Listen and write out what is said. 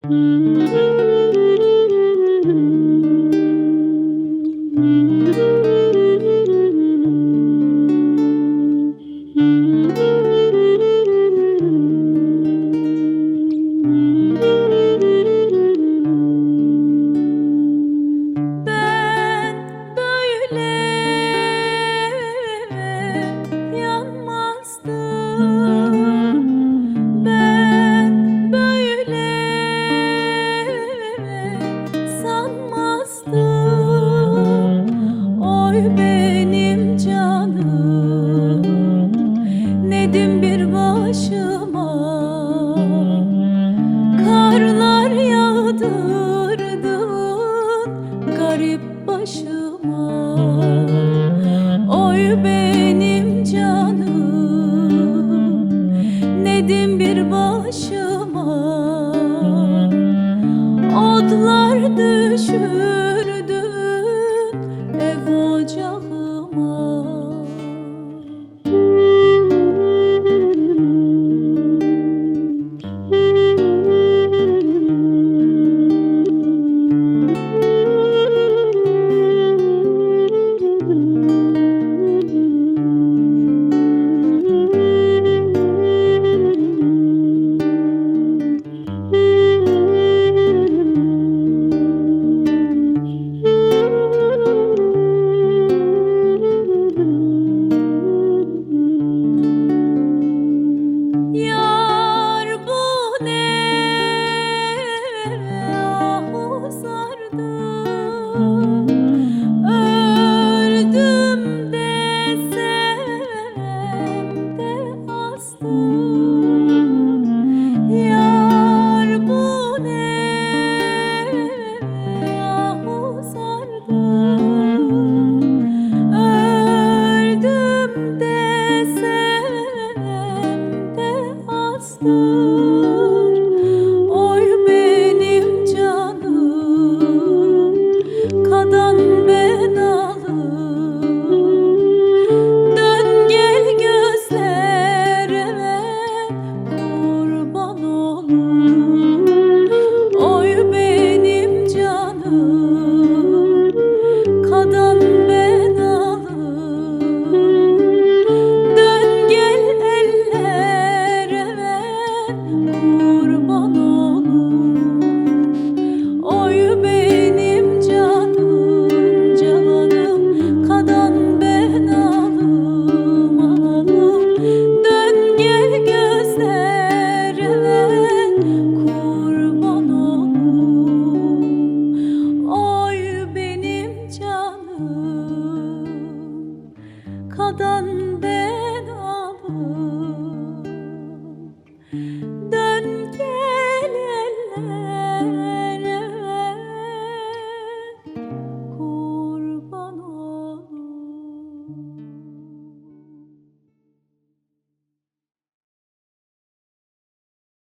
Nedim bir başıma karlar yağdırdın garip başıma. Oy benim canım, nedim bir başıma odlar düşürdün ev ocağıma. Öldüm desem de astım. Yar bu ne yahu sardım. Öldüm desem de astım. Oy benim canım, kadan benalım. Dön gel gözlerime kurban olum. Oy benim canım, kadan benalım. Dön gel ellerime kurban olum. Oy benim canım, canım, kadan benalım, alım. Dön gel gözlerime kurban olum. Oy benim canım, kadan benalım.